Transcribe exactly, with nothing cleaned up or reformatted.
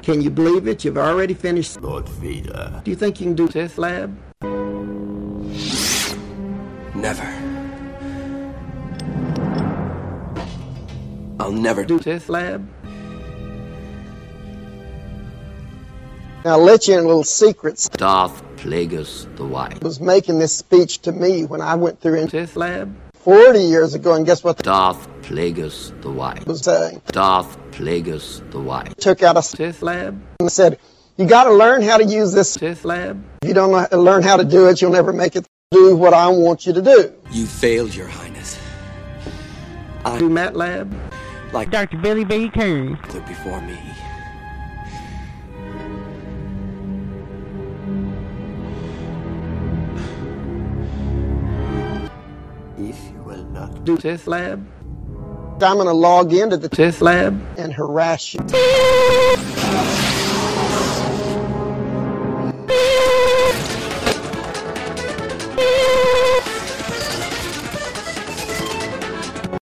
Can you believe it? You've already finished. Lord Vader. Do you think you can do Sith Lab? Never. I'll never do Sith Lab. Now, I'll let you in little secrets. Darth Plagueis the White was making this speech to me when I went through in Sith Lab forty years ago, and guess what? Darth Plagueis the White was saying. Darth Plagueis the White took out a Sith Lab and said, "You got to learn how to use this Sith Lab. If you don't know, learn how to do it, you'll never make it do what I want you to do." You failed, Your Highness. I do Matt Lab like Doctor Billy B. King before me. If you will not do Sith Lab, I'm going to log into the Sith Lab and harass you.